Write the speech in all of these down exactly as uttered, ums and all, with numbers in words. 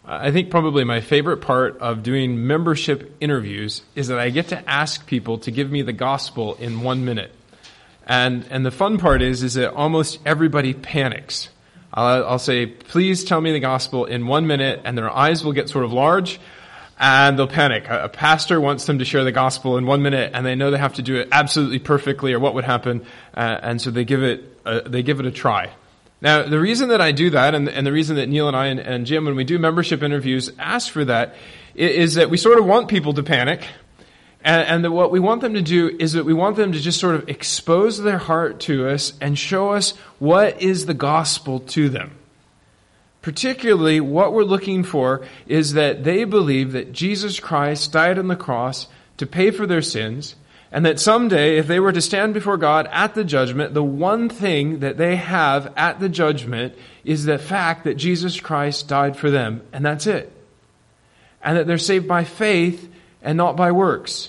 I think probably my favorite part of doing membership interviews is that I get to ask people to give me the gospel in one minute. And and the fun part is, is that almost everybody panics. I'll, I'll say, please tell me the gospel in one minute, and their eyes will get sort of large, and they'll panic. A, a pastor wants them to share the gospel in one minute, and they know they have to do it absolutely perfectly, or what would happen, uh, and so they give it uh, they give it a try. Now, the reason that I do that, and, and the reason that Neil and I and, and Jim, when we do membership interviews, ask for that, is that we sort of want people to panic. And, and that what we want them to do is that we want them to just sort of expose their heart to us and show us what is the gospel to them. Particularly, what we're looking for is that they believe that Jesus Christ died on the cross to pay for their sins, and that someday, if they were to stand before God at the judgment, the one thing that they have at the judgment is the fact that Jesus Christ died for them, and that's it. And that they're saved by faith and not by works.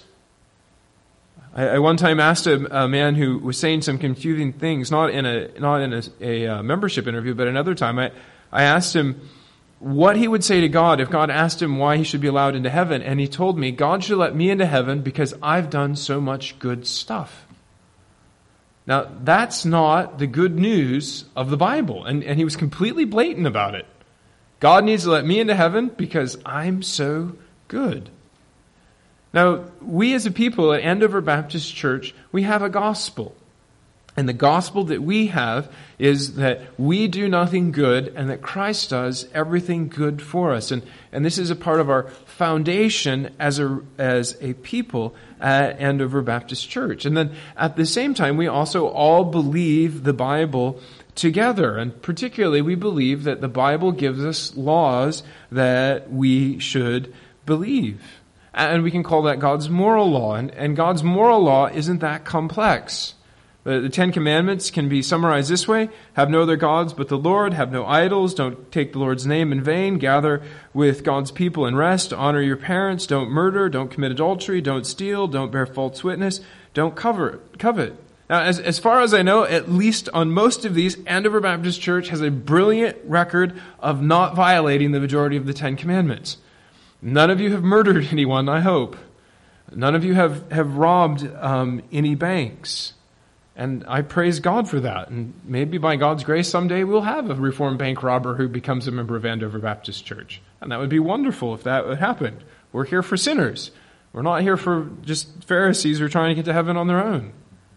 I, I one time asked a, a man who was saying some confusing things, not in a not in a, a, a membership interview, but another time, I, I asked him what he would say to God if God asked him why he should be allowed into heaven. And he told me, God should let me into heaven because I've done so much good stuff. Now, that's not the good news of the Bible. And, and he was completely blatant about it. God needs to let me into heaven because I'm so good. Now, we as a people at Andover Baptist Church, we have a gospel. And the gospel that we have is that we do nothing good and that Christ does everything good for us. And, and this is a part of our foundation as a, as a people at Andover Baptist Church. And then at the same time, we also all believe the Bible together. And particularly, we believe that the Bible gives us laws that we should believe. And we can call that God's moral law. And, and God's moral law isn't that complex. The, the Ten Commandments can be summarized this way. Have no other gods but the Lord. Have no idols. Don't take the Lord's name in vain. Gather with God's people and rest. Honor your parents. Don't murder. Don't commit adultery. Don't steal. Don't bear false witness. Don't cover, covet. Now, as, as far as I know, at least on most of these, Andover Baptist Church has a brilliant record of not violating the majority of the Ten Commandments. None of you have murdered anyone, I hope. None of you have, have robbed um, any banks. And I praise God for that. And maybe by God's grace, someday we'll have a Reformed bank robber who becomes a member of Andover Baptist Church. And that would be wonderful if that would happen. We're here for sinners. We're not here for just Pharisees who are trying to get to heaven on their own.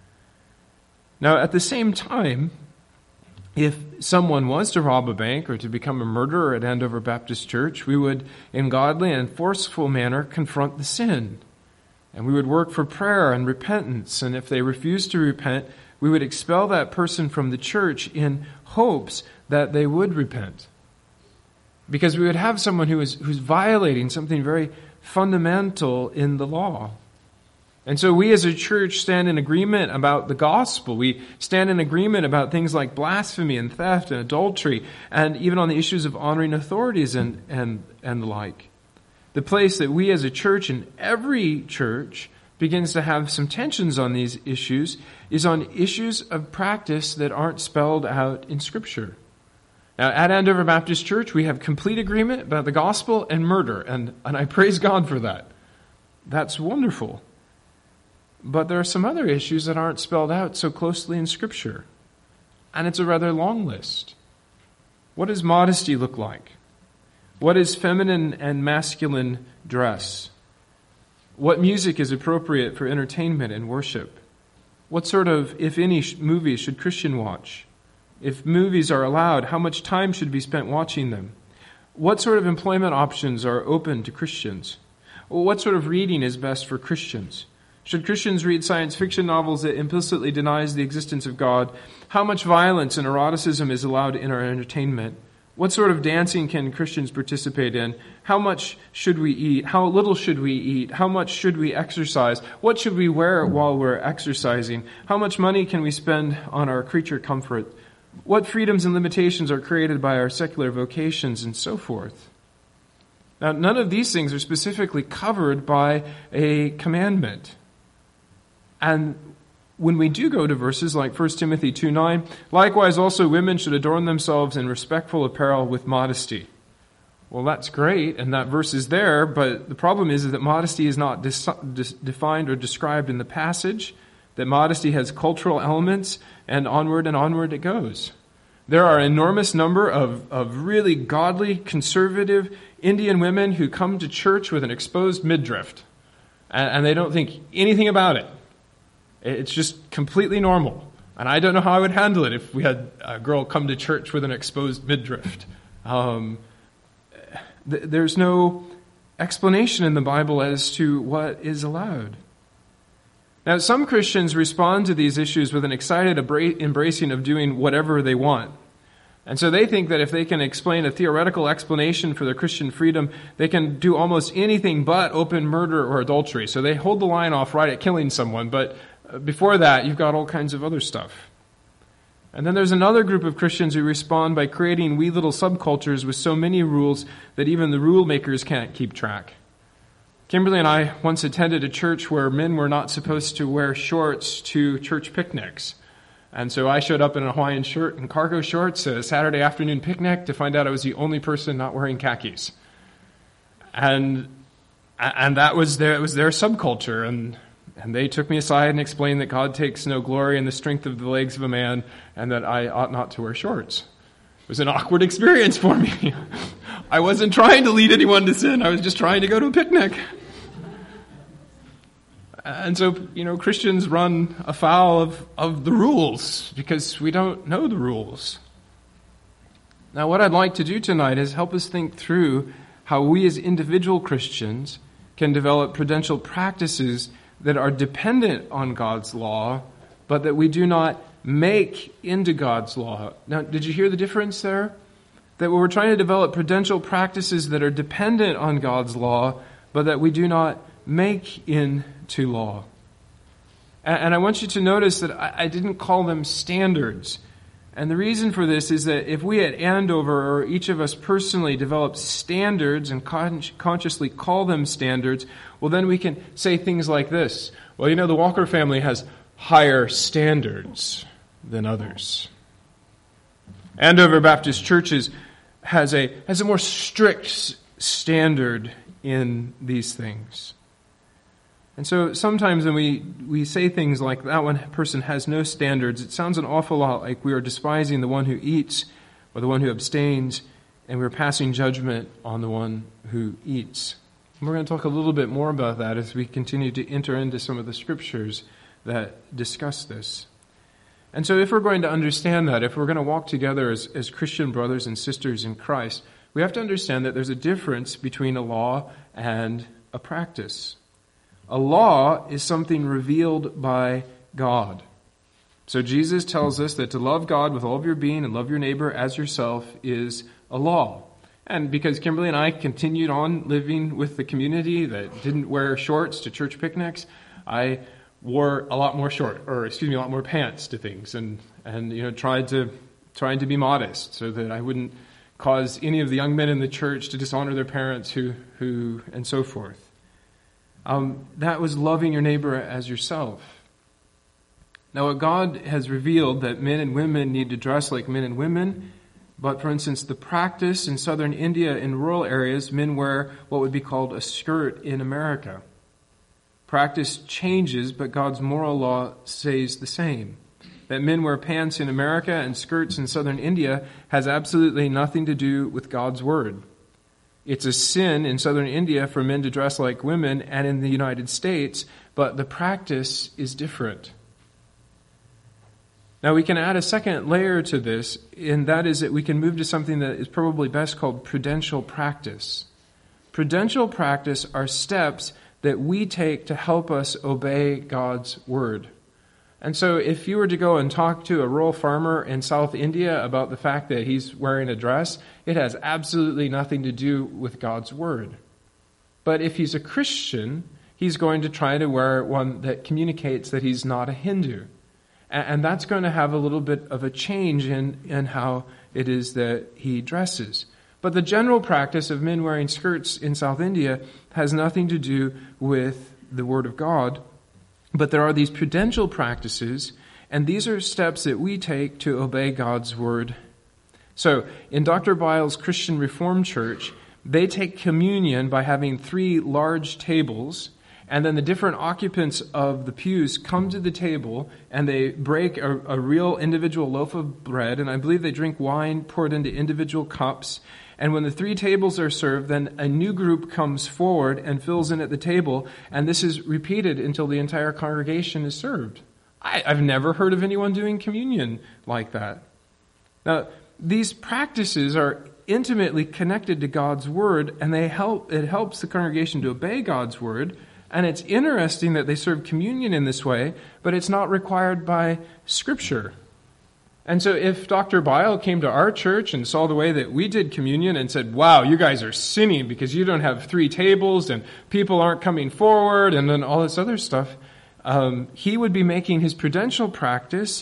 Now, at the same time, if someone was to rob a bank or to become a murderer at Andover Baptist Church, we would, in godly and forceful manner, confront the sin. And we would work for prayer and repentance. And if they refused to repent, we would expel that person from the church in hopes that they would repent. Because we would have someone who is who's violating something very fundamental in the law. And so we as a church stand in agreement about the gospel. We stand in agreement about things like blasphemy and theft and adultery, and even on the issues of honoring authorities and, and, and the like. The place that we as a church, and every church, begins to have some tensions on these issues is on issues of practice that aren't spelled out in Scripture. Now, at Andover Baptist Church, we have complete agreement about the gospel and murder, and, and I praise God for that. That's wonderful. But there are some other issues that aren't spelled out so closely in Scripture, and it's a rather long list. What does modesty look like? What is feminine and masculine dress? What music is appropriate for entertainment and worship? What sort of, if any, movies should Christian watch? If movies are allowed, how much time should be spent watching them? What sort of employment options are open to Christians? What sort of reading is best for Christians? Should Christians read science fiction novels that implicitly denies the existence of God? How much violence and eroticism is allowed in our entertainment? What sort of dancing can Christians participate in? How much should we eat? How little should we eat? How much should we exercise? What should we wear while we're exercising? How much money can we spend on our creature comfort? What freedoms and limitations are created by our secular vocations and so forth? Now, none of these things are specifically covered by a commandment. And when we do go to verses like First Timothy two nine, likewise also women should adorn themselves in respectful apparel with modesty. Well, that's great, and that verse is there, but the problem is, is that modesty is not dis- dis- defined or described in the passage, that modesty has cultural elements, and onward and onward it goes. There are an enormous number of, of really godly, conservative Indian women who come to church with an exposed midriff, and, and they don't think anything about it. It's just completely normal. And I don't know how I would handle it if we had a girl come to church with an exposed midriff. Um, th- there's no explanation in the Bible as to what is allowed. Now, some Christians respond to these issues with an excited abra- embracing of doing whatever they want. And so they think that if they can explain a theoretical explanation for their Christian freedom, they can do almost anything but open murder or adultery. So they hold the line off right at killing someone, but before that, you've got all kinds of other stuff. And then there's another group of Christians who respond by creating wee little subcultures with so many rules that even the rule makers can't keep track. Kimberly and I once attended a church where men were not supposed to wear shorts to church picnics. And so I showed up in a Hawaiian shirt and cargo shorts at a Saturday afternoon picnic to find out I was the only person not wearing khakis. And and that was their, it was their subculture. And, and they took me aside and explained that God takes no glory in the strength of the legs of a man and that I ought not to wear shorts. It was an awkward experience for me. I wasn't trying to lead anyone to sin. I was just trying to go to a picnic. And so, you know, Christians run afoul of, of the rules because we don't know the rules. Now, what I'd like to do tonight is help us think through how we as individual Christians can develop prudential practices that are dependent on God's law, but that we do not make into God's law. Now, did you hear the difference there? That we're trying to develop prudential practices that are dependent on God's law, but that we do not make into law. And I want you to notice that I didn't call them standards. And the reason for this is that if we at Andover, or each of us personally, develop standards and con- consciously call them standards, well, then we can say things like this. Well, you know, the Walker family has higher standards than others. Andover Baptist Churches has a has a more strict standard in these things. And so sometimes when we, we say things like that one person has no standards, it sounds an awful lot like we are despising the one who eats or the one who abstains, and we're passing judgment on the one who eats. And we're going to talk a little bit more about that as we continue to enter into some of the scriptures that discuss this. And so if we're going to understand that, if we're going to walk together as, as Christian brothers and sisters in Christ, we have to understand that there's a difference between a law and a practice. A law is something revealed by God. So Jesus tells us that to love God with all of your being and love your neighbor as yourself is a law. And because Kimberly and I continued on living with the community that didn't wear shorts to church picnics, I wore a lot more short, or excuse me, a lot more pants to things, and and you know tried to trying to be modest so that I wouldn't cause any of the young men in the church to dishonor their parents, who who and so forth. Um, that was loving your neighbor as yourself. Now, what God has revealed that men and women need to dress like men and women, but for instance, the practice in southern India in rural areas, men wear what would be called a skirt in America. Practice changes, but God's moral law stays the same. That men wear pants in America and skirts in southern India has absolutely nothing to do with God's word. It's a sin in southern India for men to dress like women and in the United States, but the practice is different. Now we can add a second layer to this, and that is that we can move to something that is probably best called prudential practice. Prudential practice are steps that we take to help us obey God's word. And so if you were to go and talk to a rural farmer in South India about the fact that he's wearing a dress, it has absolutely nothing to do with God's word. But if he's a Christian, he's going to try to wear one that communicates that he's not a Hindu. And that's going to have a little bit of a change in, in how it is that he dresses. But the general practice of men wearing skirts in South India has nothing to do with the word of God. But there are these prudential practices, and these are steps that we take to obey God's word. So, in Doctor Biles' Christian Reformed Church, they take communion by having three large tables, and then the different occupants of the pews come to the table and they break a, a real individual loaf of bread, and I believe they drink wine poured into individual cups. And when the three tables are served, then a new group comes forward and fills in at the table, and this is repeated until the entire congregation is served. I, I've never heard of anyone doing communion like that. Now, these practices are intimately connected to God's Word, and they help. It helps the congregation to obey God's Word. And it's interesting that they serve communion in this way, but it's not required by Scripture. And so if Doctor Bile came to our church and saw the way that we did communion and said, wow, you guys are sinning because you don't have three tables and people aren't coming forward and then all this other stuff, um, he would be making his prudential practice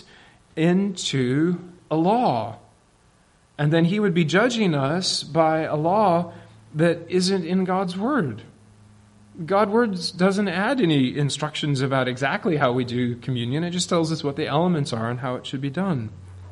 into a law. And then he would be judging us by a law that isn't in God's Word. God's Word doesn't add any instructions about exactly how we do communion. It just tells us what the elements are and how it should be done.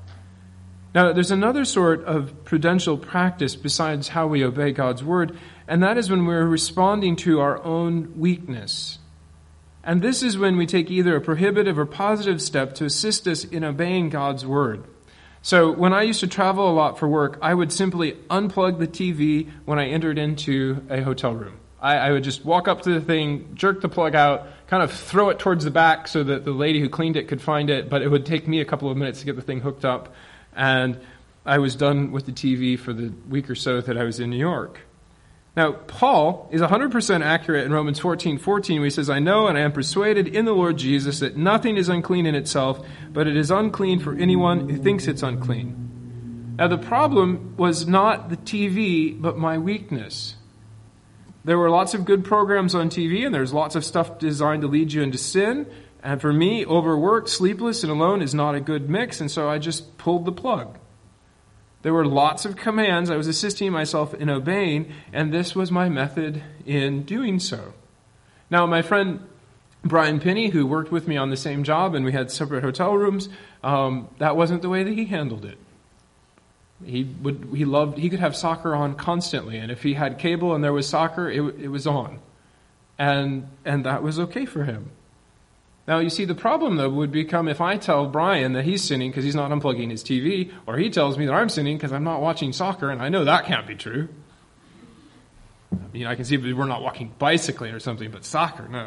Now, there's another sort of prudential practice besides how we obey God's Word, and that is when we're responding to our own weakness. And this is when we take either a prohibitive or positive step to assist us in obeying God's Word. So when I used to travel a lot for work, I would simply unplug the T V when I entered into a hotel room. I, I would just walk up to the thing, jerk the plug out, kind of throw it towards the back so that the lady who cleaned it could find it, but it would take me a couple of minutes to get the thing hooked up. And I was done with the T V for the week or so that I was in New York. Now, Paul is one hundred percent accurate in Romans fourteen fourteen, where he says, I know and I am persuaded in the Lord Jesus that nothing is unclean in itself, but it is unclean for anyone who thinks it's unclean. Now, the problem was not the T V, but my weakness. There were lots of good programs on T V, and there's lots of stuff designed to lead you into sin. And for me, overworked, sleepless, and alone is not a good mix, and so I just pulled the plug. There were lots of commands I was assisting myself in obeying, and this was my method in doing so. Now, my friend Brian Pinney, who worked with me on the same job, and we had separate hotel rooms, um, that wasn't the way that he handled it. He would, he loved, he could have soccer on constantly, and if he had cable and there was soccer, it, it was on. And, and that was okay for him. Now, you see, the problem, though, would become if I tell Brian that he's sinning because he's not unplugging his T V, or he tells me that I'm sinning because I'm not watching soccer, and I know that can't be true. I mean, I can see if we're not walking bicycling or something, but soccer, no.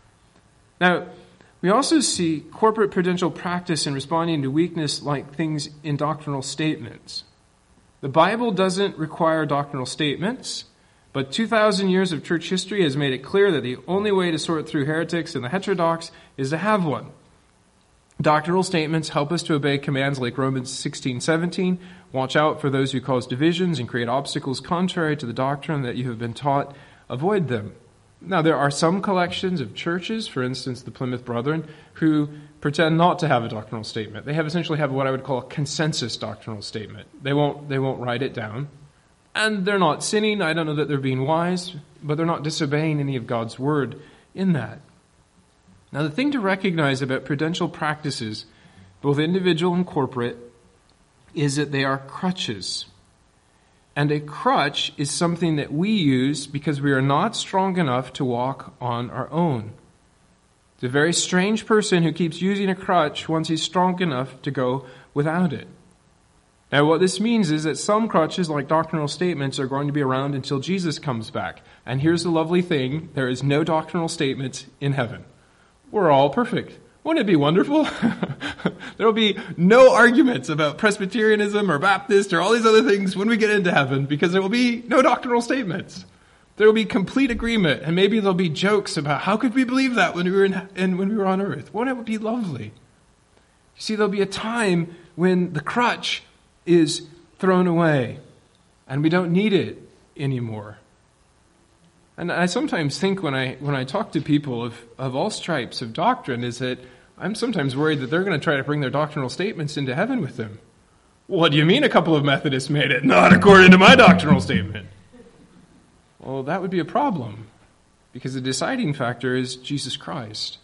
Now, we also see corporate prudential practice in responding to weakness like things in doctrinal statements. The Bible doesn't require doctrinal statements, but two thousand years of church history has made it clear that the only way to sort through heretics and the heterodox is to have one. Doctrinal statements help us to obey commands like Romans sixteen seventeen, watch out for those who cause divisions and create obstacles contrary to the doctrine that you have been taught, avoid them. Now, there are some collections of churches, for instance, the Plymouth Brethren, who pretend not to have a doctrinal statement. They have essentially have what I would call a consensus doctrinal statement. They won't, they won't write it down. And they're not sinning. I don't know that they're being wise, but they're not disobeying any of God's Word in that. Now, the thing to recognize about prudential practices, both individual and corporate, is that they are crutches. And a crutch is something that we use because we are not strong enough to walk on our own. It's a very strange person who keeps using a crutch once he's strong enough to go without it. Now, what this means is that some crutches, like doctrinal statements, are going to be around until Jesus comes back. And here's the lovely thing. There is no doctrinal statements in heaven. We're all perfect. Wouldn't it be wonderful? There will be no arguments about Presbyterianism or Baptist or all these other things when we get into heaven, because there will be no doctrinal statements. There will be complete agreement, and maybe there'll be jokes about how could we believe that when we were in, in when we were on earth. Wouldn't it be lovely? You see, there'll be a time when the crutch is thrown away, and we don't need it anymore. And I sometimes think when I when I talk to people of, of all stripes of doctrine is that I'm sometimes worried that they're going to try to bring their doctrinal statements into heaven with them. What do you mean a couple of Methodists made it? Not according to my doctrinal statement. Well, that would be a problem, because the deciding factor is Jesus Christ.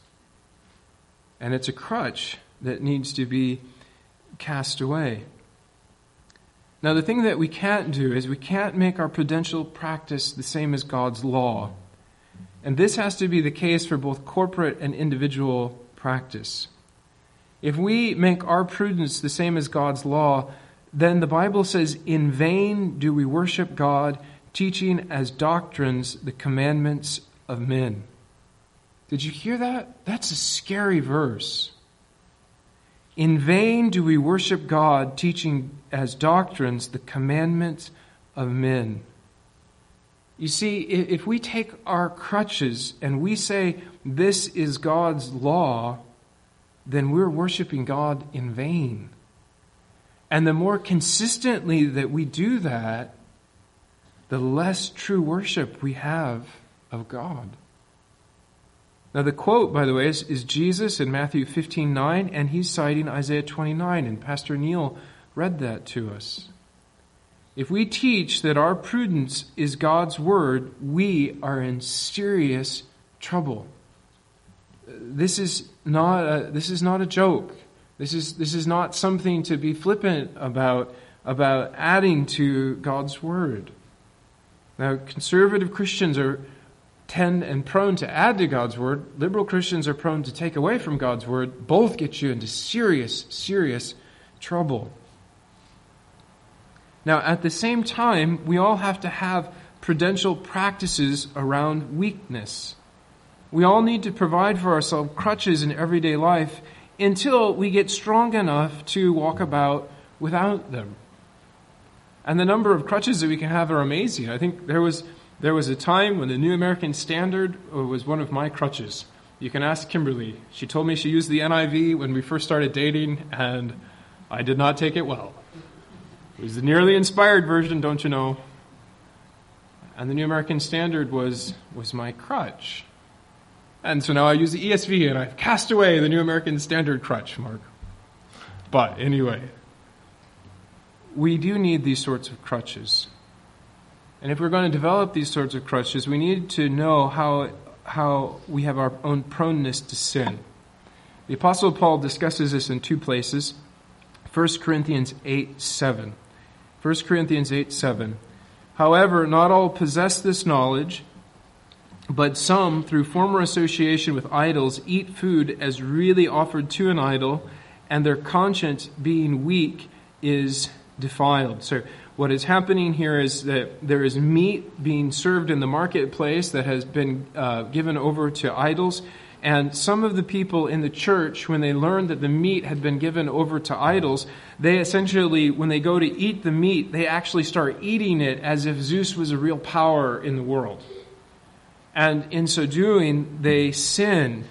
And it's a crutch that needs to be cast away. Now, the thing that we can't do is we can't make our prudential practice the same as God's law. And this has to be the case for both corporate and individual practice. If we make our prudence the same as God's law, then the Bible says, in vain do we worship God, teaching as doctrines the commandments of men. Did you hear that? That's a scary verse. In vain do we worship God, teaching as doctrines the commandments of men. You see, if we take our crutches and we say this is God's law, then we're worshiping God in vain. And the more consistently that we do that, the less true worship we have of God. Now the quote, by the way, is, is Jesus in Matthew fifteen nine, and he's citing Isaiah twenty-nine, and Pastor Neil read that to us. If we teach that our prudence is God's word, we are in serious trouble. This is not a, this is not a joke. This is this is not something to be flippant about, about adding to God's word. Now, conservative Christians are tend and prone to add to God's word. Liberal Christians are prone to take away from God's word. Both get you into serious, serious trouble. Now, at the same time, we all have to have prudential practices around weakness. We all need to provide for ourselves crutches in everyday life until we get strong enough to walk about without them. And the number of crutches that we can have are amazing. I think there was there was a time when the New American Standard was one of my crutches. You can ask Kimberly. She told me she used the N I V when we first started dating, and I did not take it well. It was the nearly inspired version, don't you know? And the New American Standard was was my crutch. And so now I use the E S V, and I've cast away the New American Standard crutch, Mark. But anyway, we do need these sorts of crutches. And if we're going to develop these sorts of crutches, we need to know how how we have our own proneness to sin. The Apostle Paul discusses this in two places. First Corinthians eight seven. First Corinthians eight seven. However, not all possess this knowledge, but some, through former association with idols, eat food as really offered to an idol, and their conscience, being weak, is defiled. So what is happening here is that there is meat being served in the marketplace that has been uh, given over to idols. And some of the people in the church, when they learned that the meat had been given over to idols, they essentially, when they go to eat the meat, they actually start eating it as if Zeus was a real power in the world. And in so doing, they sin.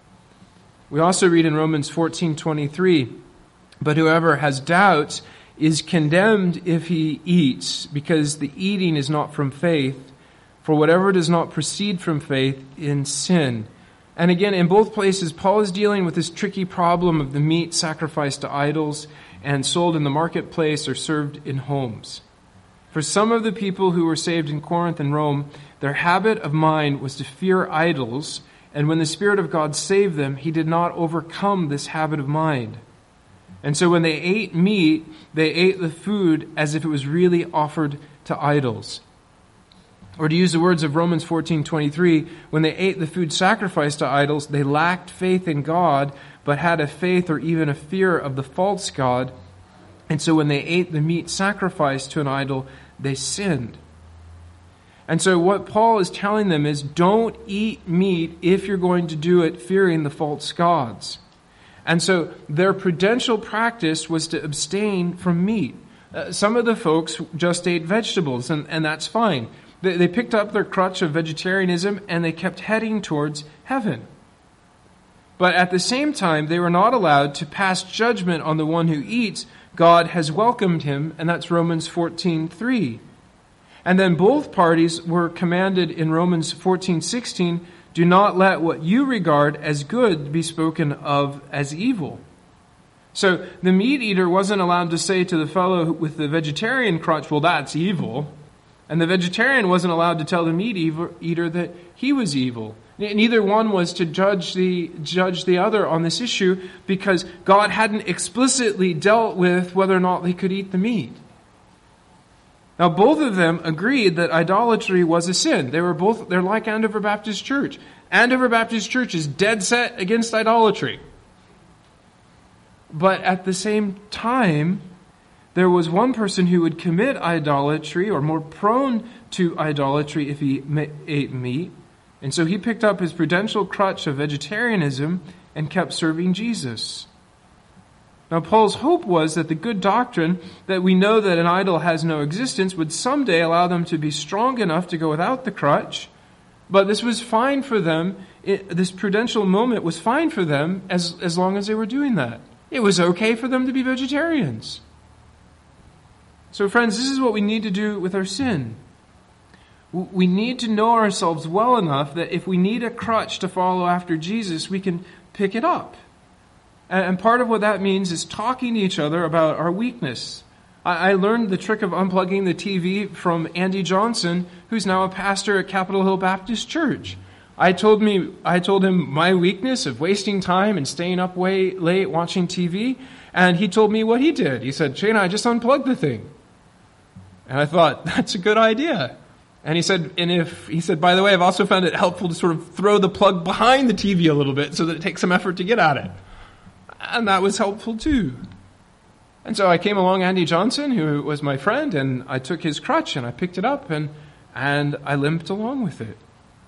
We also read in Romans fourteen twenty-three, but whoever has doubts is condemned if he eats, because the eating is not from faith. For whatever does not proceed from faith in sin. And again, in both places, Paul is dealing with this tricky problem of the meat sacrificed to idols and sold in the marketplace or served in homes. For some of the people who were saved in Corinth and Rome, their habit of mind was to fear idols, and when the Spirit of God saved them, he did not overcome this habit of mind. And so when they ate meat, they ate the food as if it was really offered to idols. Or to use the words of Romans fourteen twenty-three, when they ate the food sacrificed to idols, they lacked faith in God, but had a faith or even a fear of the false god. And so when they ate the meat sacrificed to an idol, they sinned. And so what Paul is telling them is, don't eat meat if you're going to do it fearing the false gods. And so their prudential practice was to abstain from meat. Uh, some of the folks just ate vegetables, and, and that's fine. They, they picked up their crutch of vegetarianism, and they kept heading towards heaven. But at the same time, they were not allowed to pass judgment on the one who eats. God has welcomed him, and that's Romans fourteen three. And then both parties were commanded in Romans fourteen sixteen, do not let what you regard as good be spoken of as evil. So the meat eater wasn't allowed to say to the fellow with the vegetarian crutch, well, that's evil. And the vegetarian wasn't allowed to tell the meat eater that he was evil. Neither one was to judge the judge the other on this issue, because God hadn't explicitly dealt with whether or not they could eat the meat. Now, both of them agreed that idolatry was a sin. They were both, they're like Andover Baptist Church. Andover Baptist Church is dead set against idolatry. But at the same time, there was one person who would commit idolatry, or more prone to idolatry if he ate meat. And so he picked up his prudential crutch of vegetarianism and kept serving Jesus. Now, Paul's hope was that the good doctrine that we know that an idol has no existence would someday allow them to be strong enough to go without the crutch. But this was fine for them. It, this prudential moment was fine for them as, as long as they were doing that. It was okay for them to be vegetarians. So, friends, this is what we need to do with our sin. We need to know ourselves well enough that if we need a crutch to follow after Jesus, we can pick it up. And part of what that means is talking to each other about our weakness. I learned the trick of unplugging the T V from Andy Johnson, who's now a pastor at Capitol Hill Baptist Church. I told me, I told him my weakness of wasting time and staying up way late watching T V, and he told me what he did. He said, "Shana, I just unplugged the thing." And I thought, that's a good idea. And he said, and if he said, by the way, I've also found it helpful to sort of throw the plug behind the T V a little bit so that it takes some effort to get at it. And that was helpful too. And so I came along Andy Johnson, who was my friend, and I took his crutch and I picked it up and, and I limped along with it.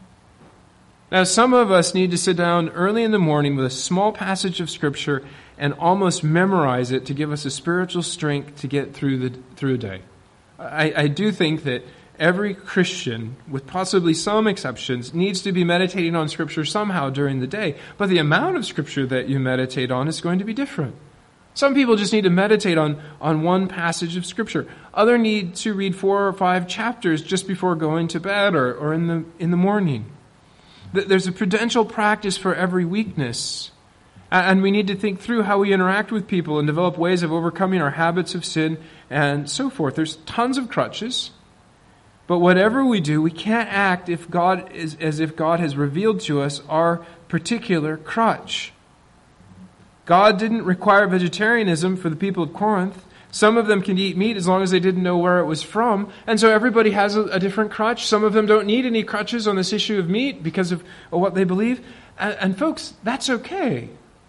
Now, some of us need to sit down early in the morning with a small passage of Scripture and almost memorize it to give us a spiritual strength to get through the through a day. I, I do think that every Christian, with possibly some exceptions, needs to be meditating on Scripture somehow during the day. But the amount of Scripture that you meditate on is going to be different. Some people just need to meditate on, on one passage of Scripture. Others need to read four or five chapters just before going to bed or, or in the in the morning. There's a prudential practice for every weakness. And we need to think through how we interact with people and develop ways of overcoming our habits of sin and so forth. There's tons of crutches. But whatever we do, we can't act if God is, as if God has revealed to us our particular crutch. God didn't require vegetarianism for the people of Corinth. Some of them can eat meat as long as they didn't know where it was from. And so everybody has a, a different crutch. Some of them don't need any crutches on this issue of meat because of, of what they believe. And, and folks, that's okay.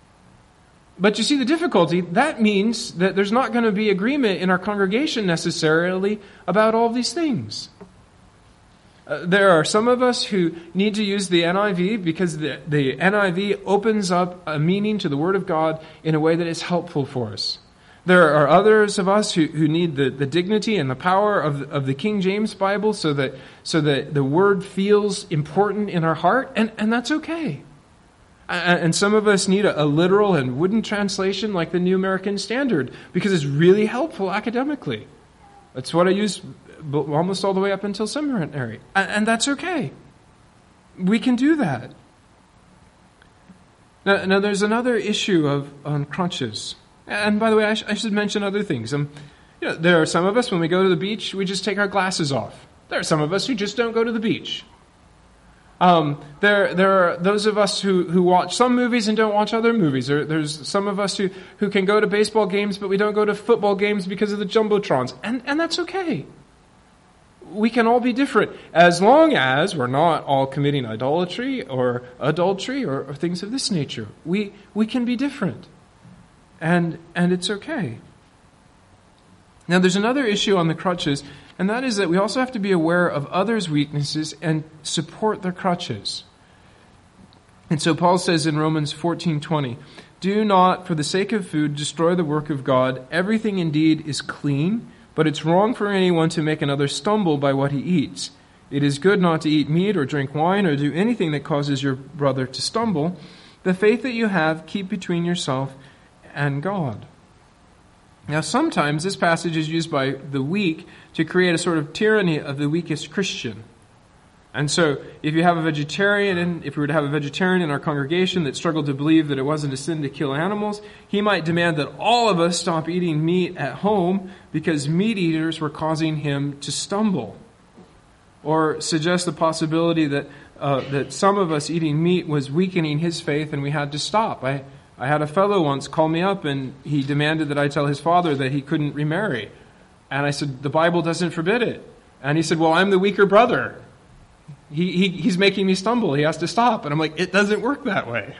But you see the difficulty, that means that there's not going to be agreement in our congregation necessarily about all these things. Uh, there are some of us who need to use the N I V because the, the N I V opens up a meaning to the Word of God in a way that is helpful for us. There are others of us who, who need the, the dignity and the power of, of the King James Bible so that so that the Word feels important in our heart, and, and that's okay. And some of us need a, a literal and wooden translation like the New American Standard because it's really helpful academically. That's what I use almost all the way up until seminary. And, and that's okay. We can do that. Now, now there's another issue of on crutches. And by the way, I, sh- I should mention other things. Um, you know, there are some of us, when we go to the beach, we just take our glasses off. There are some of us who just don't go to the beach. Um, there, there are those of us who, who watch some movies and don't watch other movies. There, there's some of us who, who can go to baseball games, but we don't go to football games because of the jumbotrons. And, and that's okay. We can all be different, as long as we're not all committing idolatry or adultery or, or things of this nature. We, we can be different. And, and it's okay. Now, there's another issue on the crutches, and that is that we also have to be aware of others' weaknesses and support their crutches. And so Paul says in Romans fourteen twenty, "Do not, for the sake of food, destroy the work of God. Everything indeed is clean, but it's wrong for anyone to make another stumble by what he eats. It is good not to eat meat or drink wine or do anything that causes your brother to stumble. The faith that you have, keep between yourself and God." Now, sometimes this passage is used by the weak to create a sort of tyranny of the weakest Christian. And so, if you have a vegetarian, and if we were to have a vegetarian in our congregation that struggled to believe that it wasn't a sin to kill animals, he might demand that all of us stop eating meat at home because meat eaters were causing him to stumble. Or suggest the possibility that uh, that some of us eating meat was weakening his faith and we had to stop. I I had a fellow once call me up and he demanded that I tell his father that he couldn't remarry. And I said, the Bible doesn't forbid it. And he said, well, I'm the weaker brother. He, he he's making me stumble. He has to stop. And I'm like, it doesn't work that way.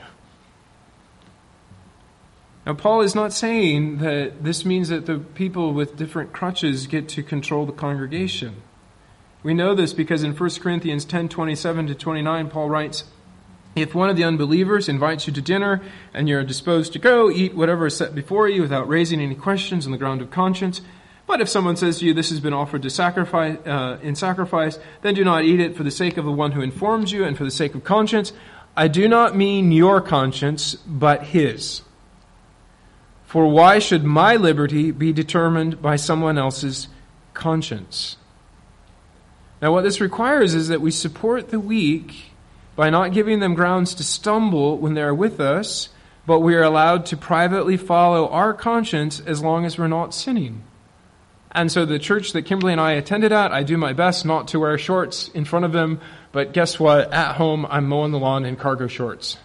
Now, Paul is not saying that this means that the people with different crutches get to control the congregation. We know this because in First Corinthians ten, twenty-seven to twenty-nine, Paul writes, if one of the unbelievers invites you to dinner and you're disposed to go, eat whatever is set before you without raising any questions on the ground of conscience. But if someone says to you, this has been offered to sacrifice, uh, in sacrifice, then do not eat it for the sake of the one who informs you and for the sake of conscience. I do not mean your conscience, but his. For why should my liberty be determined by someone else's conscience? Now, what this requires is that we support the weak by not giving them grounds to stumble when they are with us, but we are allowed to privately follow our conscience as long as we're not sinning. And so the church that Kimberly and I attended at, I do my best not to wear shorts in front of them, but guess what? At home, I'm mowing the lawn in cargo shorts.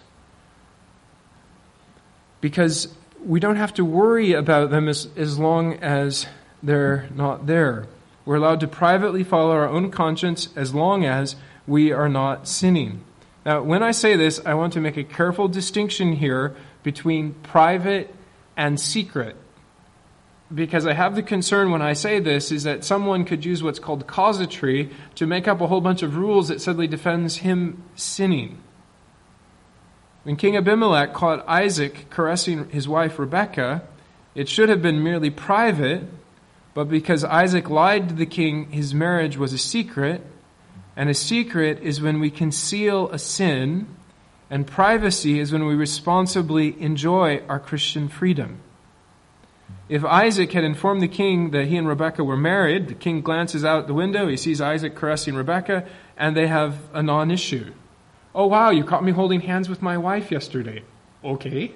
Because we don't have to worry about them as, as long as they're not there. We're allowed to privately follow our own conscience as long as we are not sinning. Now, when I say this, I want to make a careful distinction here between private and secret. Because I have the concern when I say this is that someone could use what's called casuistry to make up a whole bunch of rules that suddenly defends him sinning. When King Abimelech caught Isaac caressing his wife Rebekah, it should have been merely private, but because Isaac lied to the king, his marriage was a secret, and a secret is when we conceal a sin, and privacy is when we responsibly enjoy our Christian freedom. If Isaac had informed the king that he and Rebekah were married, the king glances out the window, he sees Isaac caressing Rebekah, and they have a non-issue. Oh, wow, you caught me holding hands with my wife yesterday. Okay.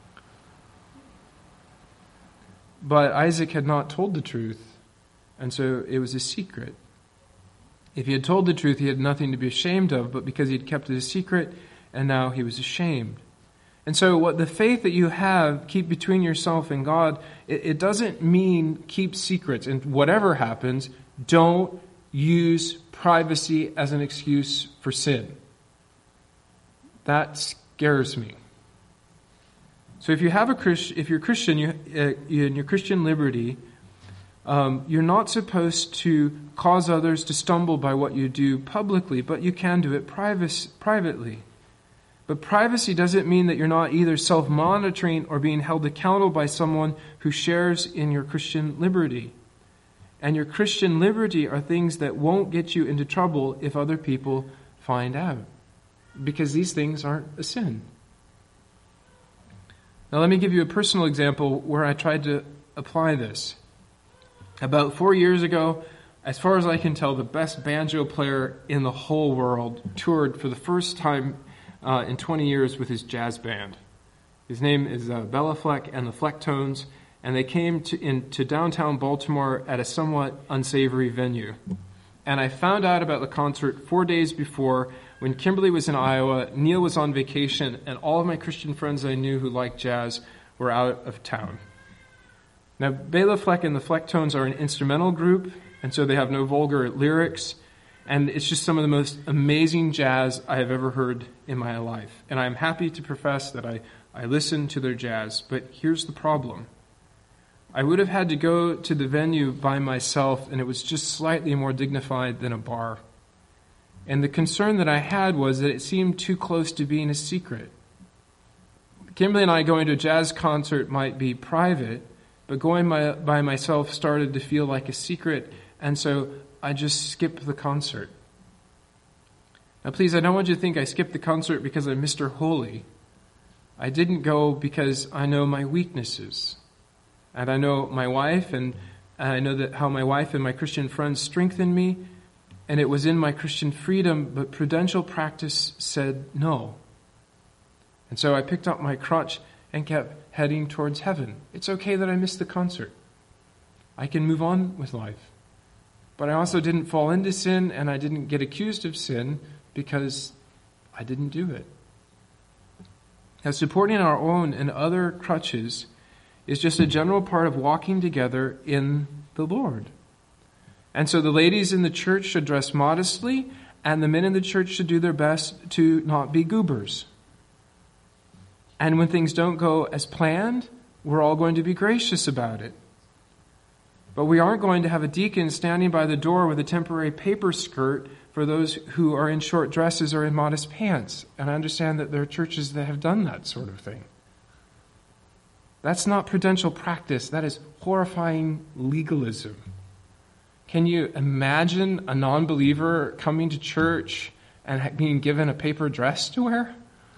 But Isaac had not told the truth, and so it was a secret. If he had told the truth, he had nothing to be ashamed of, but because he had kept it a secret, and now he was ashamed. And so what the faith that you have, keep between yourself and God, it, it doesn't mean keep secrets. And whatever happens, don't use privacy as an excuse for sin. That scares me. So if you have a Christ, if you're Christian, you, uh, in your Christian liberty, um, you're not supposed to cause others to stumble by what you do publicly, but you can do it privacy, privately. But privacy doesn't mean that you're not either self-monitoring or being held accountable by someone who shares in your Christian liberty. And your Christian liberty are things that won't get you into trouble if other people find out. Because these things aren't a sin. Now let me give you a personal example where I tried to apply this. About four years ago, as far as I can tell, the best banjo player in the whole world toured for the first time uh, in twenty years with his jazz band. His name is uh, Bela Fleck and the Flecktones, and they came to, in, to downtown Baltimore at a somewhat unsavory venue. And I found out about the concert four days before when Kimberly was in Iowa, Neil was on vacation, and all of my Christian friends I knew who liked jazz were out of town. Now, Bela Fleck and the Flecktones are an instrumental group, and so they have no vulgar lyrics, and it's just some of the most amazing jazz I have ever heard in my life. And I'm happy to profess that I, I listen to their jazz, but here's the problem. I would have had to go to the venue by myself, and it was just slightly more dignified than a bar. And the concern that I had was that it seemed too close to being a secret. Kimberly and I going to a jazz concert might be private, but going my, by myself started to feel like a secret, and so I just skipped the concert. Now please, I don't want you to think I skipped the concert because I'm Mister Holy. I didn't go because I know my weaknesses. And I know my wife, and I know that how my wife and my Christian friends strengthened me, and it was in my Christian freedom, but prudential practice said no. And so I picked up my crutch and kept heading towards heaven. It's okay that I missed the concert. I can move on with life. But I also didn't fall into sin, and I didn't get accused of sin because I didn't do it. Now, supporting our own and other crutches is just a general part of walking together in the Lord. And so the ladies in the church should dress modestly, and the men in the church should do their best to not be goobers. And when things don't go as planned, we're all going to be gracious about it. But we aren't going to have a deacon standing by the door with a temporary paper skirt for those who are in short dresses or in modest pants. And I understand that there are churches that have done that sort of thing. That's not prudential practice. That is horrifying legalism. Can you imagine a non-believer coming to church and being given a paper dress to wear?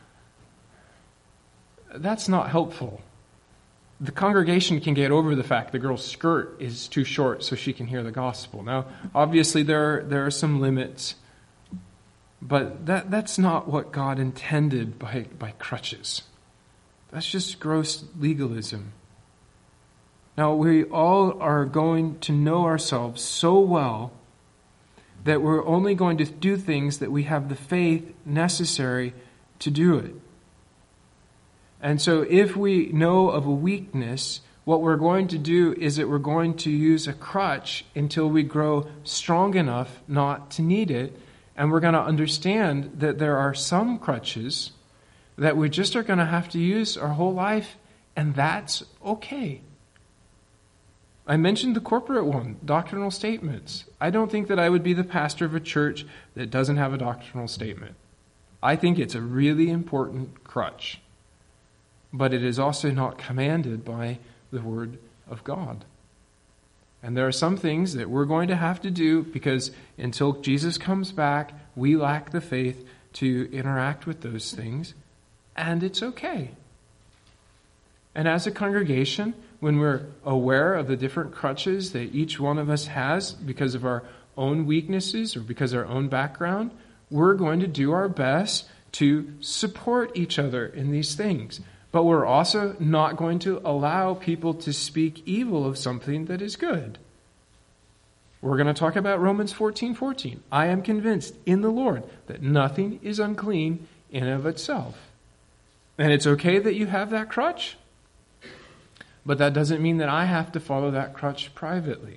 That's not helpful. The congregation can get over the fact the girl's skirt is too short so she can hear the gospel. Now, obviously there are, there are some limits, but that, that's not what God intended by, by crutches. That's just gross legalism. Now, we all are going to know ourselves so well that we're only going to do things that we have the faith necessary to do it. And so if we know of a weakness, what we're going to do is that we're going to use a crutch until we grow strong enough not to need it. And we're going to understand that there are some crutches that we just are going to have to use our whole life, and that's okay. I mentioned the corporate one, doctrinal statements. I don't think that I would be the pastor of a church that doesn't have a doctrinal statement. I think it's a really important crutch. But it is also not commanded by the Word of God. And there are some things that we're going to have to do because until Jesus comes back, we lack the faith to interact with those things. And it's okay. And as a congregation, when we're aware of the different crutches that each one of us has because of our own weaknesses or because of our own background, we're going to do our best to support each other in these things. But we're also not going to allow people to speak evil of something that is good. We're going to talk about Romans fourteen fourteen. I am convinced in the Lord that nothing is unclean in and of itself. And it's okay that you have that crutch, but that doesn't mean that I have to follow that crutch privately.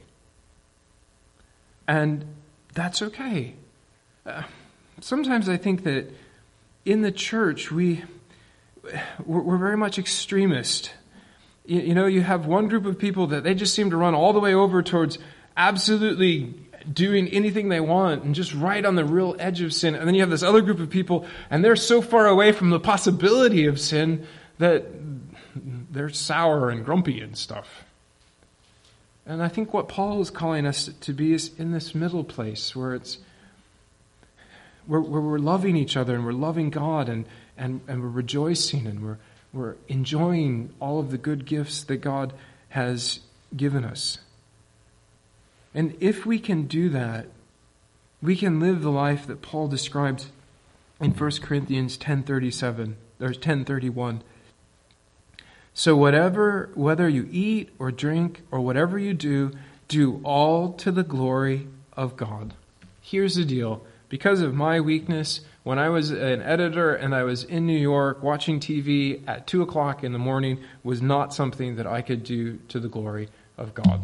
And that's okay. Uh, sometimes I think that in the church we... We're very much extremist. You know, you have one group of people that they just seem to run all the way over towards absolutely doing anything they want and just right on the real edge of sin. And then you have this other group of people and they're so far away from the possibility of sin that they're sour and grumpy and stuff. And I think what Paul is calling us to be is in this middle place where it's where, where we're loving each other and we're loving God and And, and we're rejoicing and we're, we're enjoying all of the good gifts that God has given us. And if we can do that, we can live the life that Paul describes in First Corinthians ten thirty-seven or ten thirty-one. So whatever, whether you eat or drink or whatever you do, do all to the glory of God. Here's the deal. Because of my weakness, when I was an editor and I was in New York, watching T V at two o'clock in the morning was not something that I could do to the glory of God.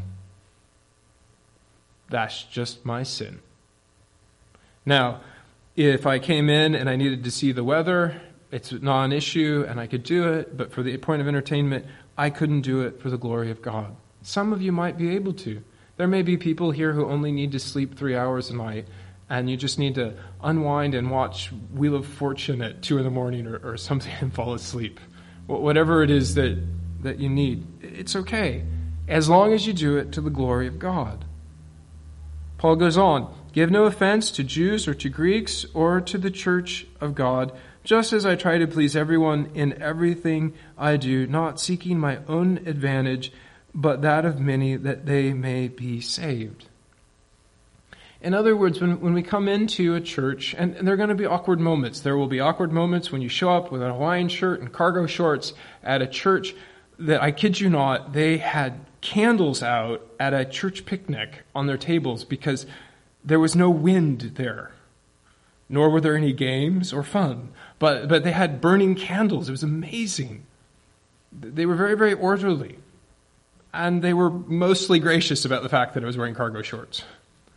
That's just my sin. Now, if I came in and I needed to see the weather, it's not an issue and I could do it, but for the point of entertainment, I couldn't do it for the glory of God. Some of you might be able to. There may be people here who only need to sleep three hours a night, and you just need to unwind and watch Wheel of Fortune at two in the morning or, or something and fall asleep. Whatever it is that, that you need, it's okay, as long as you do it to the glory of God. Paul goes on, give no offense to Jews or to Greeks or to the church of God, just as I try to please everyone in everything I do, not seeking my own advantage, but that of many, that they may be saved. In other words, when, when we come into a church, and, and there are going to be awkward moments. There will be awkward moments when you show up with a Hawaiian shirt and cargo shorts at a church that, I kid you not, they had candles out at a church picnic on their tables because there was no wind there. Nor were there any games or fun. But, but they had burning candles. It was amazing. They were very, very orderly. And they were mostly gracious about the fact that I was wearing cargo shorts.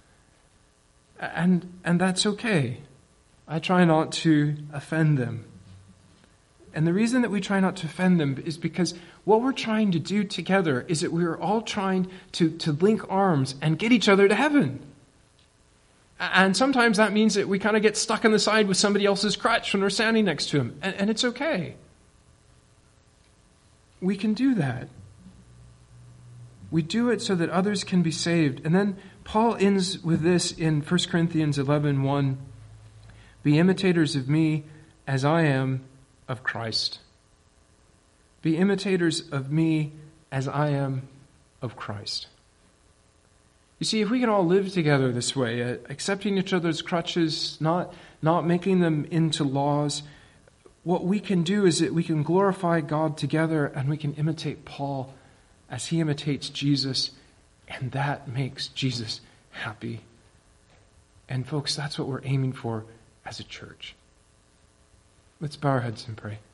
And, and that's okay. I try not to offend them. And the reason that we try not to offend them is because what we're trying to do together is that we are all trying to, to link arms and get each other to heaven. And sometimes that means that we kind of get stuck on the side with somebody else's crutch when we're standing next to him. And, and it's okay. We can do that. We do it so that others can be saved. And then Paul ends with this in First Corinthians eleven one. Be imitators of me as I am of Christ. Be imitators of me as I am of Christ. You see, if we can all live together this way, uh, accepting each other's crutches, not, not making them into laws, what we can do is that we can glorify God together and we can imitate Paul as he imitates Jesus, and that makes Jesus happy. And folks, that's what we're aiming for as a church. Let's bow our heads and pray.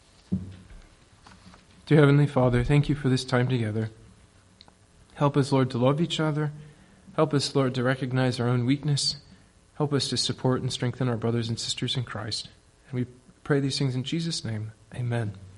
Dear Heavenly Father, thank you for this time together. Help us, Lord, to love each other. Help us, Lord, to recognize our own weakness. Help us to support and strengthen our brothers and sisters in Christ. And we pray these things in Jesus' name. Amen.